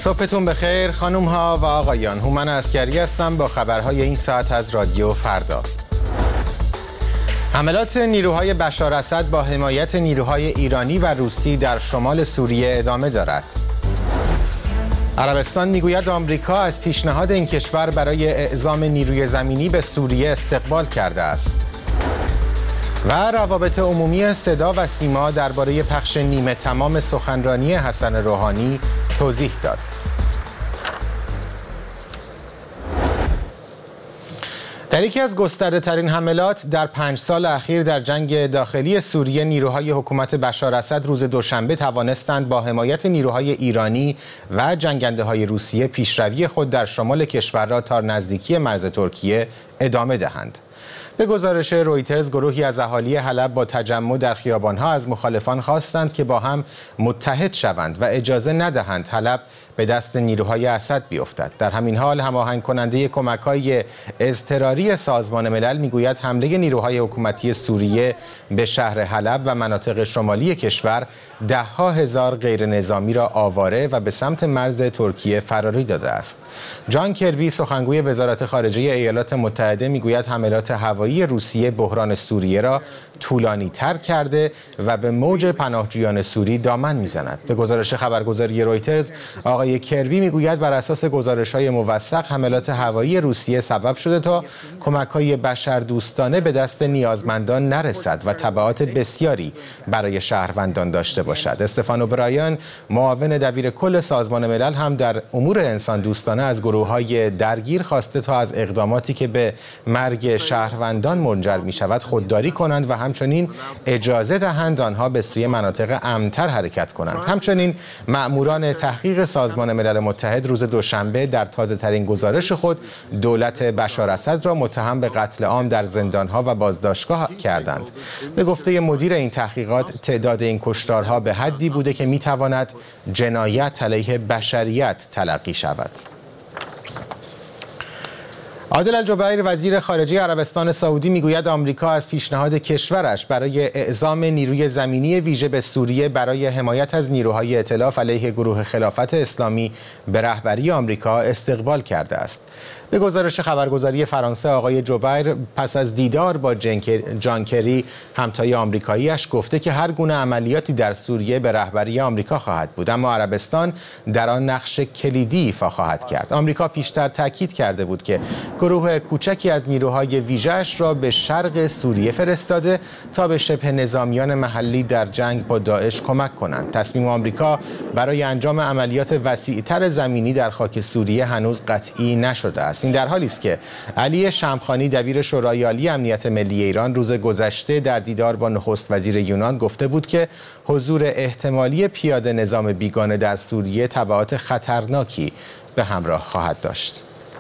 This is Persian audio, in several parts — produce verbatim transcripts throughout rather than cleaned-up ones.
صبحتون بخیر خانم ها و آقایان. هومن عسکری هستم با خبرهای این ساعت از رادیو فردا. حملات نیروهای بشار اسد با حمایت نیروهای ایرانی و روسی در شمال سوریه ادامه دارد. عربستان میگوید آمریکا از پیشنهاد این کشور برای اعزام نیروی زمینی به سوریه استقبال کرده است. و روابط عمومی صدا و سیما درباره پخش نیمه تمام سخنرانی حسن روحانی توضیح داد. در یکی از گسترده ترین حملات در پنج سال اخیر در جنگ داخلی سوریه، نیروهای حکومت بشار اسد روز دوشنبه توانستند با حمایت نیروهای ایرانی و جنگنده های روسیه پیشروی خود در شمال کشور را تا نزدیکی مرز ترکیه ادامه دهند. به گزارش رویترز، گروهی از اهالی حلب با تجمع در خیابانها از مخالفان خواستند که با هم متحد شوند و اجازه ندهند حلب به دست نیروهای اسد بیفتد. در همین حال هماهنگ کننده کمک‌های اضطراری سازمان ملل میگوید حمله نیروهای حکومتی سوریه به شهر حلب و مناطق شمالی کشور ده‌ها هزار غیر نظامی را آواره و به سمت مرز ترکیه فراری داده است. جان کربی، سخنگوی وزارت خارجه ایالات متحده، میگوید حملات هوایی روسیه بحران سوریه را طولانی تر کرده و به موج پناهجویان سوری دامن میزند. به گزارش خبرگزاری رویترز، آقای کربی میگوید بر اساس گزارش‌های موثق حملات هوایی روسیه سبب شده تا کمک‌های بشردوستانه به دست نیازمندان نرسد و تبعات بسیاری برای شهروندان داشته باشد. استفانو برایان، معاون دبیر کل سازمان ملل، هم در امور انسان دوستانه از گروه‌های درگیر خواسته تا از اقداماتی که به مرگ شهروندان منجر می‌شود خودداری کنند و همچنین اجازه دهند آنها به سوی مناطق امن‌تر حرکت کنند. همچنین مأموران تحقیق سازمان ملل متحد روز دوشنبه در تازه‌ترین گزارش خود دولت بشار اسد را متهم به قتل عام در زندان‌ها و بازداشتگاه کردند. به گفته مدیر این تحقیقات، تعداد این کشتارها به حدی بوده که می‌تواند جنایت علیه بشریت تلقی شود. عادل الجبیر، وزیر خارجه عربستان سعودی، میگوید آمریکا از پیشنهاد کشورش برای اعزام نیروی زمینی ویژه به سوریه برای حمایت از نیروهای ائتلاف علیه گروه خلافت اسلامی به رهبری آمریکا استقبال کرده است. به گزارش خبرگزاری فرانسه، آقای جبیر پس از دیدار با جان کری، همتای آمریکاییش، گفته که هر گونه عملیاتی در سوریه به رهبری آمریکا خواهد بود، اما عربستان در آن نقش کلیدی ایفا خواهد کرد. آمریکا پیشتر تاکید کرده بود که گروه کوچکی از نیروهای ویژه‌اش را به شرق سوریه فرستاده تا به شبه نظامیان محلی در جنگ با داعش کمک کنند. تصمیم آمریکا برای انجام عملیات وسیع‌تر زمینی در خاک سوریه هنوز قطعی نشده است. این در حالی است که علی شمخانی، دبیر شورای عالی امنیت ملی ایران، روز گذشته در دیدار با نخست وزیر یونان گفته بود که حضور احتمالی پیاده نظام بیگانه در سوریه تبعات خطرناکی به همراه خواهد داشت.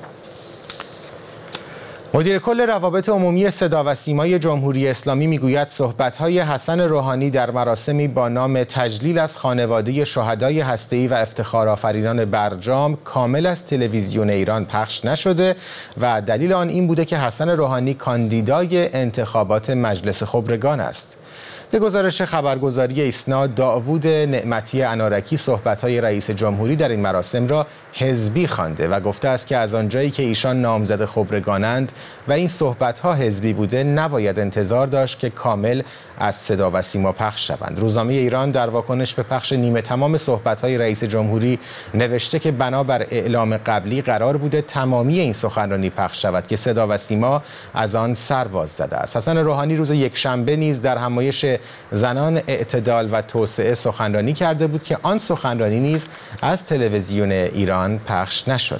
مدیر کل روابط عمومی صدا و سیمای جمهوری اسلامی میگوید صحبت‌های حسن روحانی در مراسمی با نام تجلیل از خانواده شهدای هسته‌ای و افتخارآفرینان برجام کامل از تلویزیون ایران پخش نشده و دلیل آن این بوده که حسن روحانی کاندیدای انتخابات مجلس خبرگان است. به گزارش خبرگزاری ایسنا، داوود نعمتی انارکی صحبت‌های رئیس جمهوری در این مراسم را حزبی خوانده و گفته است که از آنجایی که ایشان نامزد خبرگانند و این صحبت‌ها حزبی بوده، نباید انتظار داشت که کامل از صدا و سیما پخش شوند. روزنامه ایران در واکنش به پخش نیمه تمام صحبت‌های رئیس جمهوری نوشته که بنابر اعلام قبلی قرار بوده تمامی این سخنرانی پخش شود که صدا و سیما از آن سر باز زده است. حسن روحانی روز یکشنبه نیز در همایش زنان اعتدال و توسعه سخنرانی کرده بود که آن سخنرانی نیز از تلویزیون ایران پخش نشد.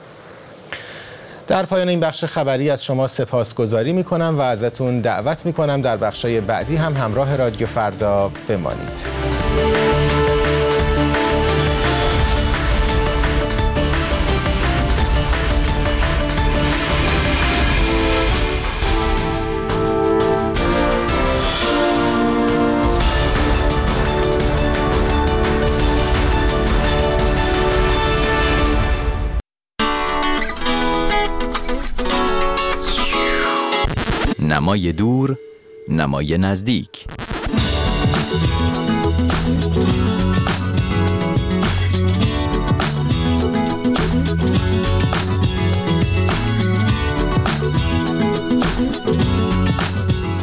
در پایان این بخش خبری از شما سپاسگزاری می‌کنم و ازتون دعوت می‌کنم در بخش‌های بعدی هم همراه رادیو فردا بمانید. نمای دور، نمای نزدیک.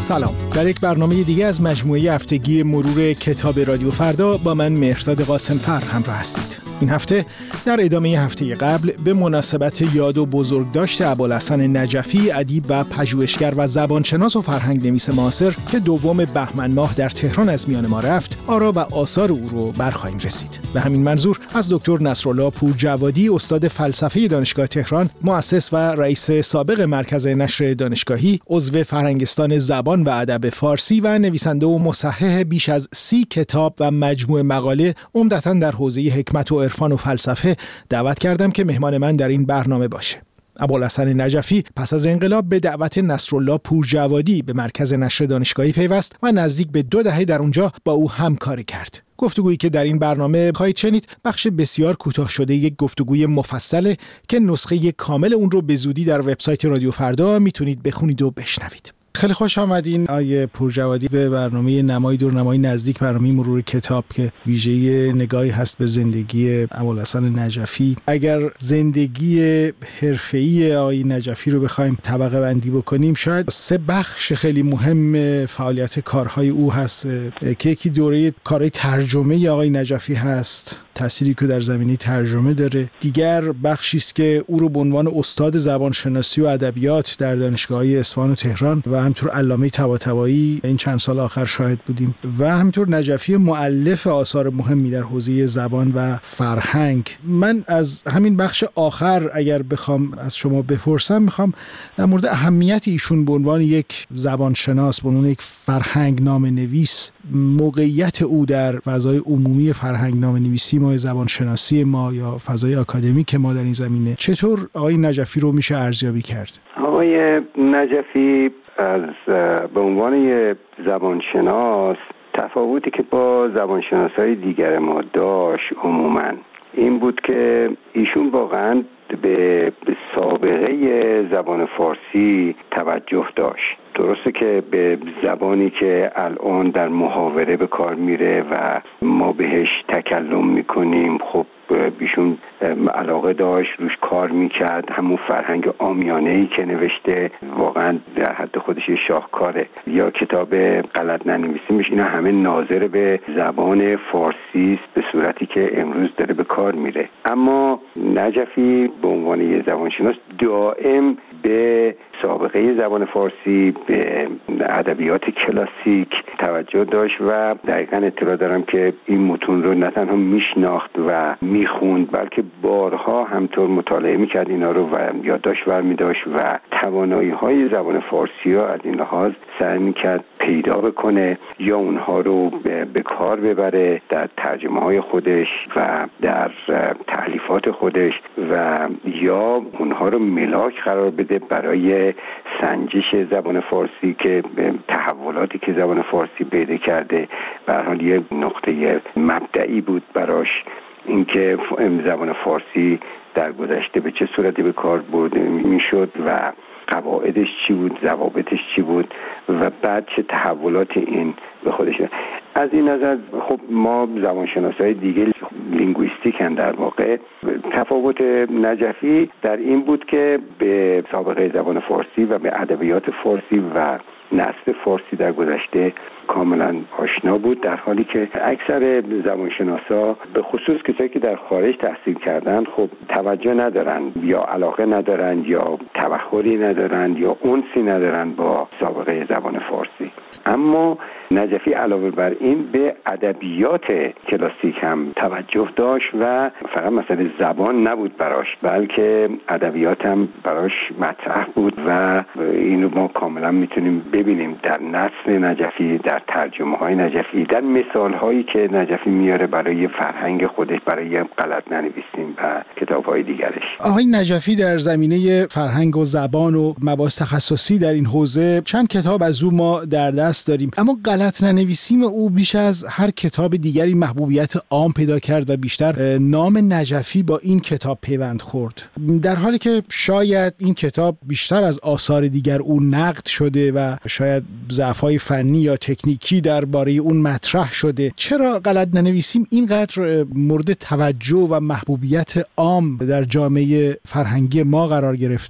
سلام. در یک برنامه دیگه از مجموعه هفتگی مرور کتاب رادیو فردا با من مهرداد قاسم‌فر همراه هستید. این هفته در ادامه هفته قبل به مناسبت یاد و بزرگداشت ابوالحسن نجفی، ادیب و پژوهشگر و زبانشناس و فرهنگ نویس معاصر که دوم بهمن ماه در تهران از میان ما رفت، آرا و آثار او رو برخواهیم رسید. به همین منظور از دکتر نصرالله پورجوادی، استاد فلسفه دانشگاه تهران، مؤسس و رئیس سابق مرکز نشر دانشگاهی، عضو فرهنگستان زبان و ادب فارسی و نویسنده و مصحح بیش از سی کتاب و مجموعه مقاله عمدتاً در حوزه حکمت و عرفان و فلسفه دعوت کردم که مهمان من در این برنامه باشه. ابوالحسن نجفی پس از انقلاب به دعوت نصرالله پورجوادی به مرکز نشر دانشگاهی پیوست و نزدیک به دو دهه در اونجا با او همکاری کرد. گفتگویی که در این برنامه خواهید شنید بخش بسیار کوتاه شده یک گفتگوی مفصله که نسخه کامل اون رو به زودی در وبسایت رادیو فردا میتونید بخونید و بشنوید. خیلی خوش آمدین آیه پورجوادی به برنامه نمای دور نمای نزدیک، برنامه مرور کتاب که ویژه نگاهی هست به زندگی ابوالحسن نجفی. اگر زندگی حرفه‌ای آقای نجفی رو بخوایم طبقه بندی بکنیم، شاید سه بخش خیلی مهم فعالیت کارهای او هست که یکی دوره کارهای ترجمه آقای نجفی هست، تأثیری که در زمینه ترجمه داره. دیگر بخشی است که او رو به عنوان استاد زبانشناسی و ادبیات در دانشگاه‌های اصفهان و تهران و همینطور علامه طباطبایی این چند سال آخر شاهد بودیم، و همینطور نجفی مؤلف آثار مهمی در حوزه زبان و فرهنگ. من از همین بخش آخر اگر بخوام از شما بپرسم، میخوام در مورد اهمیت ایشون به عنوان یک زبانشناس، به عنوان یک فرهنگ نامه‌نویس، موقعیت او در فضای عمومی فرهنگ نامه‌نویسی ما، زبانشناسی ما یا فضای آکادمیک ما در این زمینه، چطور آقای نجفی رو میشه ارزیابی کرد؟ آقای نجفی از به عنوان یک زبانشناس تفاوتی که با زبانشناسای دیگر ما داشت عموماً این بود که ایشون واقعاً به سابقه زبان فارسی توجه داشت. درسته که به زبانی که الان در محاوره به کار میره و ما بهش تکلم میکنیم، خب بیشون علاقه داشت، روش کار میکرد. همون فرهنگ عامیانه‌ای که نوشته واقعا در حد خودش شاهکاره. یا کتاب غلط ننویسیمش، اینا همه ناظر به زبان فارسی است به صورتی که امروز داره به کار میره. اما نجفی به عنوان یه زبانشناس دائم به سابقه زبان فارسی، به ادبیات کلاسیک توجه داشت و دقیقاً اطلاع دارم که این متون رو نه تنها میشناخت و میخوند، بلکه بارها همطور مطالعه میکرد اینا رو و یادداشت برمی‌داشت و توانایی‌های زبان فارسی رو از این لحاظ سعی میکرد پیدا بکنه یا اونها رو به کار ببره در ترجمه‌های خودش و در تألیفات خودش و یا اونها رو ملاک قرار بده برای سنجش زبان فارسی که تحولاتی که زبان فارسی پیدا کرده. به هر حال یه نقطه مبدئی بود براش اینکه زبان فارسی در گذشته به چه صورتی به کار برده میشد و قواعدش چی بود، ضوابطش چی بود و بعد چه تحولات این به خودش. از این نظر خب ما زبانشناسای دیگه لینگویستیکن، در واقع تفاوت نجفی در این بود که به سابقه زبان فارسی و به ادبیات فارسی و نثر فارسی در گذشته کاملا آشنا بود، در حالی که اکثر زبانشناسا به خصوص کسایی که در خارج تحصیل کردن خب توجه ندارن یا علاقه ندارن یا تبحری ندارن یا انسی ندارن با سابقه زبان فارسی. اما نجفی علاوه بر این به ادبیات کلاسیک هم توجه داشت و فقط مسئله زبان نبود براش، بلکه ادبیات هم براش مطرح بود و اینو ما کاملا میتونیم ببینیم در نثر نجفی، در ترجمه های نجفی، در مثال هایی که نجفی میاره برای فرهنگ خودش، برای غلط ننویسیم و کتاب های دیگرش. آقای نجفی در زمینه فرهنگ و زبان و مباحث تخصصی در این حوزه چند کتاب از او ما در دست داریم، اما غلط ننویسیم او بیش از هر کتاب دیگری محبوبیت عام پیدا کرد و بیشتر نام نجفی با این کتاب پیوند خورد، در حالی که شاید این کتاب بیشتر از آثار دیگر او نقد شده و شاید ضعف‌های فنی یا تکنیکی درباره اون مطرح شده. چرا غلط ننویسیم اینقدر مورد توجه و محبوبیت عام در جامعه فرهنگی ما قرار گرفت؟ کتاب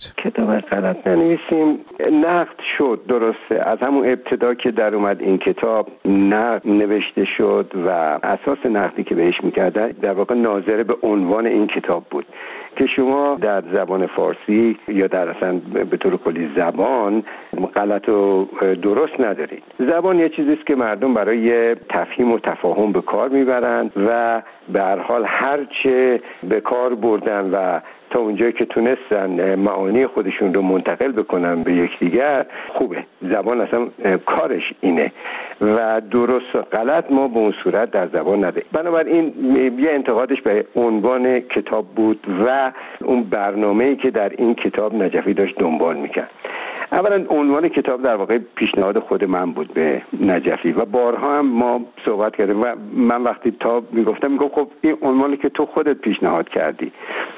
بنابراین غلط ننویسیم. نقد شد، درسته، از همون ابتدا که در اومد این کتاب نقد نوشته شد و اساس نقدی که بهش میکردن در واقع ناظر به عنوان این کتاب بود که شما در زبان فارسی یا در اصلا به طور کلی زبان غلط و درست ندارید. زبان یه چیزی است که مردم برای تفهیم و تفاهم به کار میبرند و به هر حال هر چه به کار بردن و تا اونجایی که تونستن معانی خودشون رو منتقل بکنن به یکدیگر خوبه. زبان اصلا کارش اینه و درست و غلط ما به اون صورت در زبان نداریم. بنابراین یه انتقادش به عنوان کتاب بود و اون برنامه‌ای که در این کتاب نجفی داشت دنبال میکرد. اولا عنوان کتاب در واقع پیشنهاد خود من بود به نجفی و بارها هم ما صحبت کردیم و من وقتی تا میگفتم میگم خب این عنوانی که تو خودت پیشنهاد کردی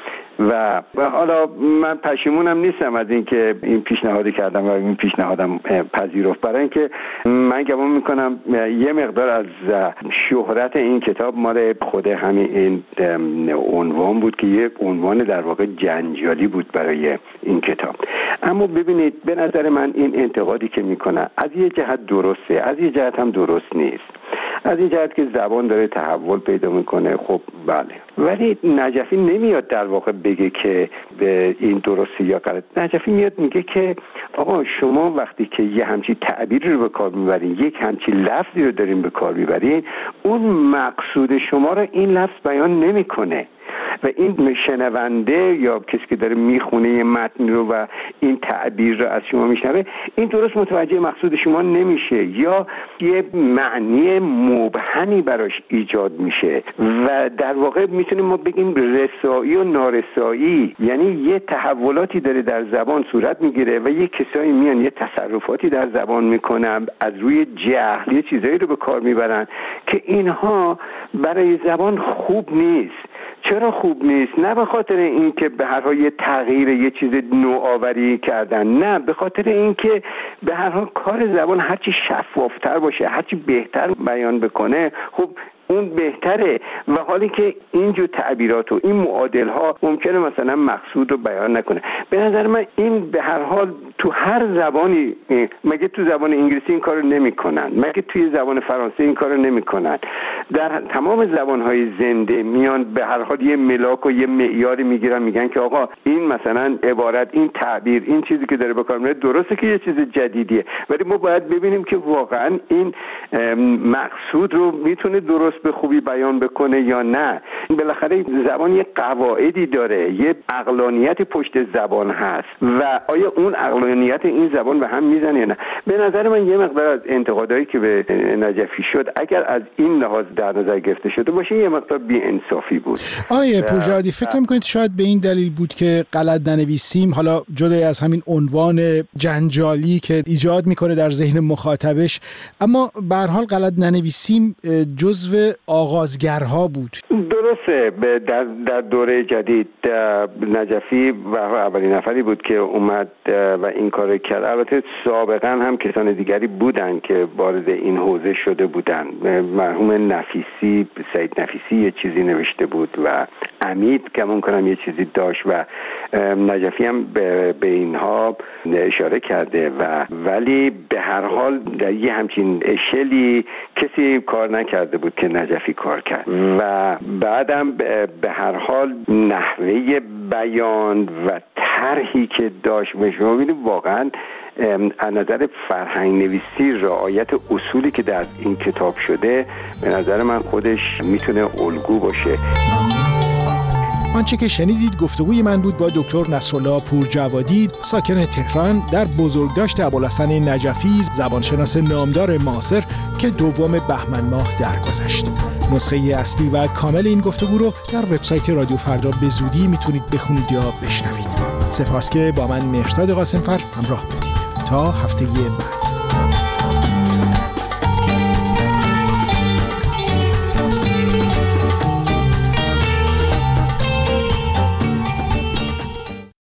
و حالا من پشیمونم نیستم از اینکه این پیشنهادی کردم و این پیشنهادم پذیرفت، برای اینکه من گمان میکنم یه مقدار از شهرت این کتاب مال خود همین این عنوان بود که یه عنوان در واقع جنجالی بود برای این کتاب. اما ببینید به نظر من این انتقادی که میکنه از یه جهت درسته، از یه جهت هم درست نیست. از این جهت که زبان داره تحول پیدا میکنه، خب بله، ولی نجفی نمیاد در واقع بگه که به این درسته یا غلط. نجفی میاد میگه که آقا شما وقتی که یه همچی تعبیری رو به کار میبرین، یک همچی لفظی رو دارین به کار میبرین، اون مقصود شما رو این لفظ بیان نمیکنه و این شنونده یا کسی که داره میخونه یه متن رو و این تعبیر رو از شما میشنوه، این درست متوجه مقصود شما نمیشه یا یه معنی مبهمی براش ایجاد میشه و در واقع میتونیم ما بگیم رسایی و نارسایی، یعنی یه تحولاتی داره در زبان صورت میگیره و یه کسایی میان یه تصرفاتی در زبان میکنن، از روی جهل یه چیزایی رو به کار میبرن که اینها برای زبان خوب نیست. چرا خوب نیست؟ نه به خاطر اینکه به هر حال یه تغییر یه چیز نوآوری کردن، نه، به خاطر اینکه به هر حال کار زبان هرچی شفافتر باشه، هرچی بهتر بیان بکنه، خب اون بهتره. و حالی که اینجور تعبیرات و این معادل ها ممکنه مثلا مقصود رو بیان نکنه. به نظر من این به هر حال تو هر زبانی، مگه تو زبان انگلیسی این کارو نمیکنن؟ مگه توی زبان فرانسه این کارو نمیکنن؟ در تمام زبانهای زنده میان به هر حال یه ملاک و یه معیاری میگیرن، میگن که آقا این مثلا عبارت، این تعبیر، این چیزی که داره به کار میره درسته که یه چیز جدیدیه، ولی ما باید ببینیم که واقعا این مقصود رو میتونه درست به خوبی بیان بکنه یا نه. بالاخره زبان یه قواعدی داره، یه عقلانیت پشت زبان هست و آیا اون عقلانیت این زبان به هم میزنه یا نه؟ به نظر من یه مقدار از انتقادایی که به نجفی شد اگر از این لحاظ در نظر گرفته شده باشه یه مقدار بی‌انصافی بود. آیه پورژادی، فکر می‌کنید شاید به این دلیل بود که غلط ننویسیم، حالا جدای از همین عنوان جنجالی که ایجاد میکنه در ذهن مخاطبش، اما به هر حال غلط ننویسیم جزو آغازگرها بود؟ درسته. در در دوره جدید نجفی و اولین نفری بود که اومد و این کار کرد. البته سابقا هم کسان دیگری بودن که وارد این حوزه شده بودن. مرحوم نفیسی، سید نفیسی یه چیزی نوشته بود و امید گمان کنم یه چیزی داشت و نجفی هم به, به اینها اشاره کرده و ولی به هر حال در یه همچین اشلی کسی کار نکرده بود که نجفی کار کرد و بعدم به هر حال نحوه بیان و طرحی که داشت به شما ببینید واقعا از نظر فرهنگ نویسی رعایت اصولی که در این کتاب شده به نظر من خودش میتونه الگو باشه. آنچه که شنیدید گفتگوی من بود با دکتر نصرالله پورجوادی، ساکن تهران، در بزرگداشت ابوالحسن نجفی، زبانشناس نامدار معاصر که دوم بهمن ماه درگذشت. نسخه اصلی و کامل این گفتگو رو در وبسایت رادیو فردا به زودی میتونید بخونید یا بشنوید. سپاس که با من مهرزاد قاسمفر همراه بودید. تا هفته بعد.